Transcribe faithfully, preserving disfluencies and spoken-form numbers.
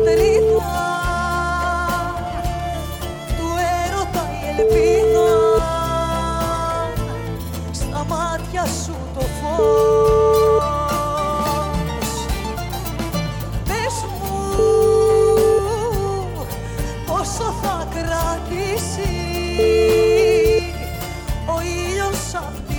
πατρίδα, του έρωτα η ελπίδα, στα μάτια σου το φως. Πες μου πόσο θα κρατήσει ο ήλιος απ' τη